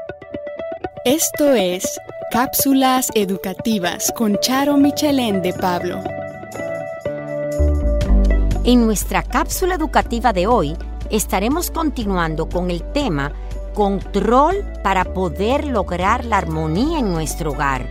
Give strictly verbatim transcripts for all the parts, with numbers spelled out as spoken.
Esto es Cápsulas Educativas con Charo Michelén de Pablo. En nuestra cápsula educativa de hoy estaremos continuando con el tema Control para poder lograr la armonía en nuestro hogar.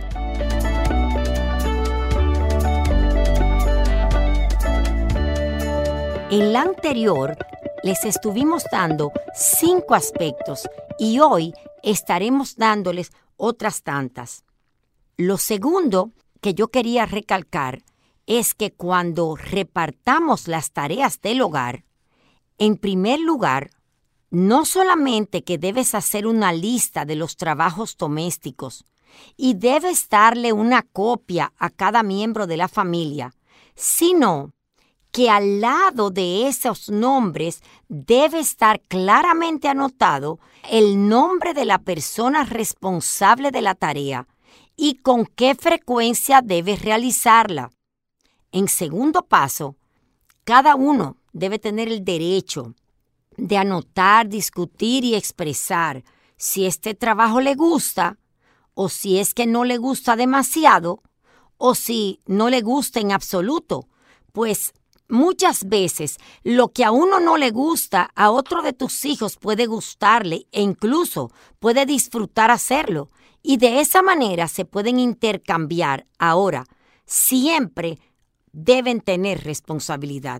En la anterior les estuvimos dando cinco aspectos y hoy estaremos dándoles otras tantas. Lo segundo que yo quería recalcar es que cuando repartamos las tareas del hogar, en primer lugar, no solamente que debes hacer una lista de los trabajos domésticos y debes darle una copia a cada miembro de la familia, sino que al lado de esos nombres debe estar claramente anotado el nombre de la persona responsable de la tarea y con qué frecuencia debes realizarla. En segundo paso, cada uno debe tener el derecho de anotar, discutir y expresar si este trabajo le gusta o si es que no le gusta demasiado o si no le gusta en absoluto, pues muchas veces lo que a uno no le gusta, a otro de tus hijos puede gustarle e incluso puede disfrutar hacerlo. Y de esa manera se pueden intercambiar. Ahora, siempre deben tener responsabilidad.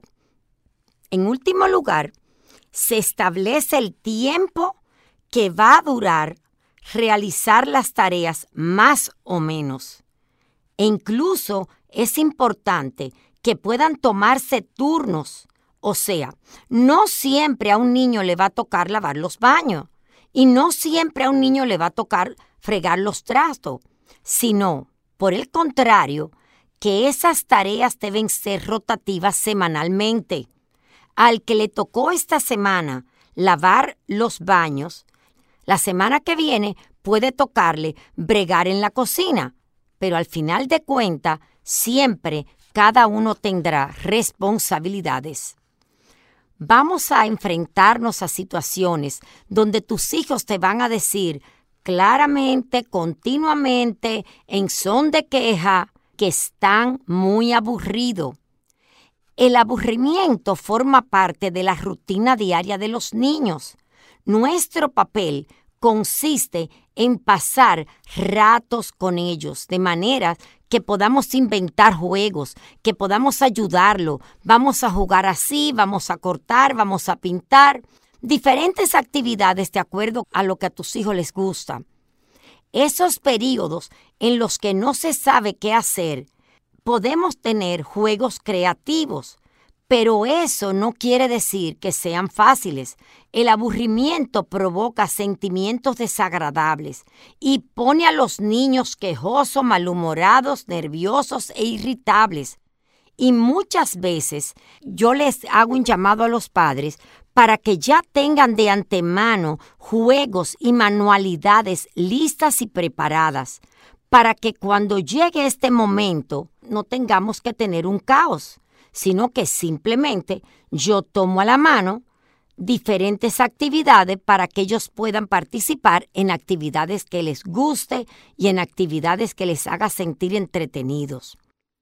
En último lugar, se establece el tiempo que va a durar realizar las tareas más o menos. E incluso es importante que puedan tomarse turnos. O sea, no siempre a un niño le va a tocar lavar los baños y no siempre a un niño le va a tocar fregar los trastos, sino, por el contrario, que esas tareas deben ser rotativas semanalmente. Al que le tocó esta semana lavar los baños, la semana que viene puede tocarle bregar en la cocina, pero al final de cuentas, siempre cada uno tendrá responsabilidades. Vamos a enfrentarnos a situaciones donde tus hijos te van a decir claramente, continuamente, en son de queja, que están muy aburridos. El aburrimiento forma parte de la rutina diaria de los niños. Nuestro papel consiste en pasar ratos con ellos, de manera que podamos inventar juegos, que podamos ayudarlo. Vamos a jugar así, vamos a cortar, vamos a pintar. Diferentes actividades de acuerdo a lo que a tus hijos les gusta. Esos periodos en los que no se sabe qué hacer, podemos tener juegos creativos, pero eso no quiere decir que sean fáciles. El aburrimiento provoca sentimientos desagradables y pone a los niños quejosos, malhumorados, nerviosos e irritables. Y muchas veces yo les hago un llamado a los padres para que ya tengan de antemano juegos y manualidades listas y preparadas, para que cuando llegue este momento no tengamos que tener un caos, sino que simplemente yo tomo a la mano diferentes actividades para que ellos puedan participar en actividades que les guste y en actividades que les haga sentir entretenidos.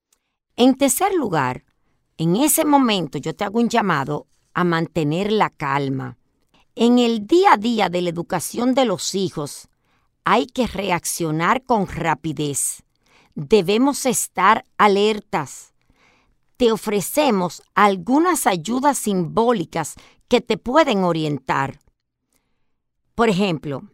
En tercer lugar, en ese momento yo te hago un llamado a mantener la calma. En el día a día de la educación de los hijos, hay que reaccionar con rapidez. Debemos estar alertas. Te ofrecemos algunas ayudas simbólicas que te pueden orientar. Por ejemplo,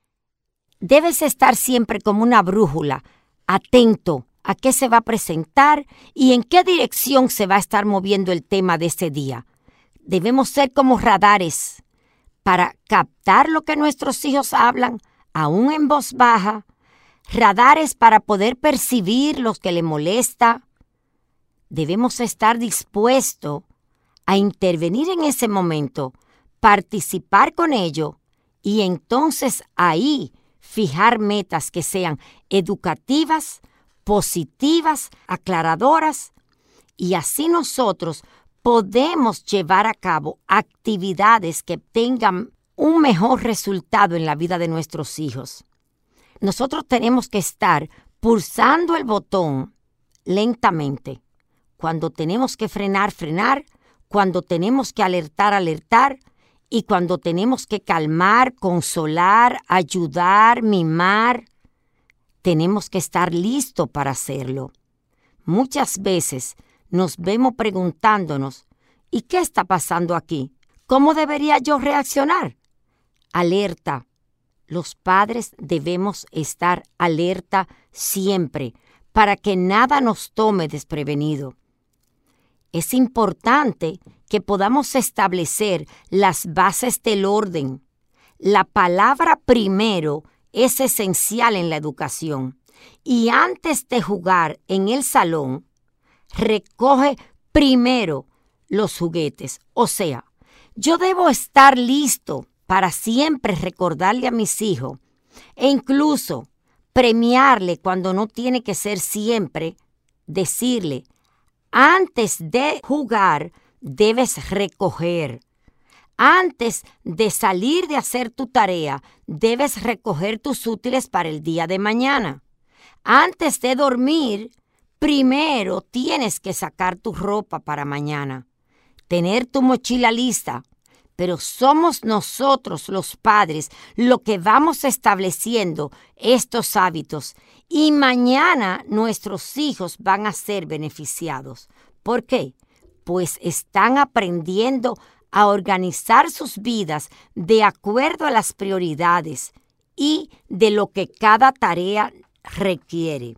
debes estar siempre como una brújula, atento a qué se va a presentar y en qué dirección se va a estar moviendo el tema de ese día. Debemos ser como radares para captar lo que nuestros hijos hablan, aún en voz baja, radares para poder percibir lo que le molesta. Debemos estar dispuestos a intervenir en ese momento, participar con ello y entonces ahí fijar metas que sean educativas, positivas, aclaradoras, y así nosotros podemos llevar a cabo actividades que tengan un mejor resultado en la vida de nuestros hijos. Nosotros tenemos que estar pulsando el botón lentamente. Cuando tenemos que frenar, frenar. Cuando tenemos que alertar, alertar. Y cuando tenemos que calmar, consolar, ayudar, mimar. Tenemos que estar listos para hacerlo. Muchas veces nos vemos preguntándonos, ¿y qué está pasando aquí? ¿Cómo debería yo reaccionar? Alerta. Los padres debemos estar alerta siempre para que nada nos tome desprevenido. Es importante que podamos establecer las bases del orden. La palabra primero es esencial en la educación. Y antes de jugar en el salón, recoge primero los juguetes. O sea, yo debo estar listo para siempre recordarle a mis hijos e incluso premiarle cuando no tiene que ser siempre, decirle, antes de jugar debes recoger. Antes de salir de hacer tu tarea, debes recoger tus útiles para el día de mañana. Antes de dormir, primero tienes que sacar tu ropa para mañana. Tener tu mochila lista. Pero somos nosotros los padres lo que vamos estableciendo estos hábitos y mañana nuestros hijos van a ser beneficiados. ¿Por qué? Pues están aprendiendo a organizar sus vidas de acuerdo a las prioridades y de lo que cada tarea requiere.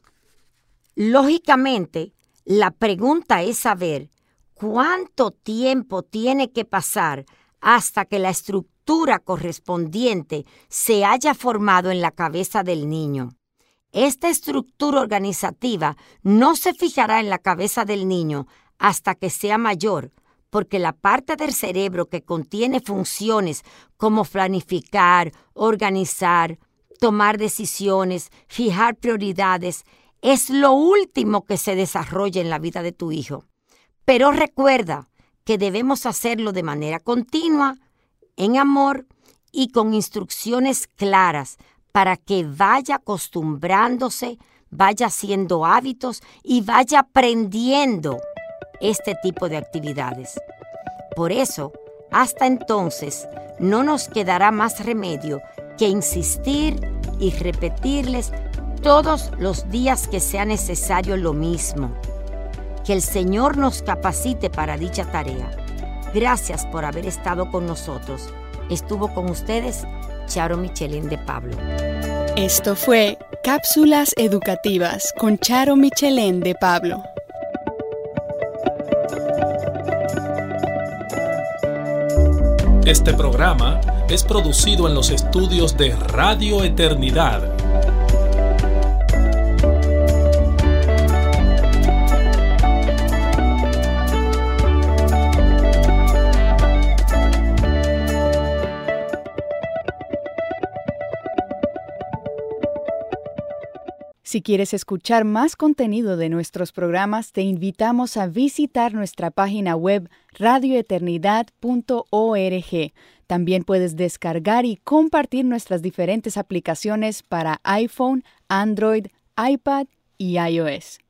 Lógicamente, la pregunta es saber cuánto tiempo tiene que pasar hasta que la estructura correspondiente se haya formado en la cabeza del niño. Esta estructura organizativa no se fijará en la cabeza del niño hasta que sea mayor, porque la parte del cerebro que contiene funciones como planificar, organizar, tomar decisiones, fijar prioridades, es lo último que se desarrolla en la vida de tu hijo. Pero recuerda que debemos hacerlo de manera continua, en amor y con instrucciones claras para que vaya acostumbrándose, vaya haciendo hábitos y vaya aprendiendo este tipo de actividades. Por eso, hasta entonces, no nos quedará más remedio que insistir y repetirles todos los días que sea necesario lo mismo. Que el Señor nos capacite para dicha tarea. Gracias por haber estado con nosotros. Estuvo con ustedes Charo Michelén de Pablo. Esto fue Cápsulas Educativas con Charo Michelén de Pablo. Este programa es producido en los estudios de Radio Eternidad. Si quieres escuchar más contenido de nuestros programas, te invitamos a visitar nuestra página web radio eternidad punto org. También puedes descargar y compartir nuestras diferentes aplicaciones para iPhone, Android, iPad y iOS.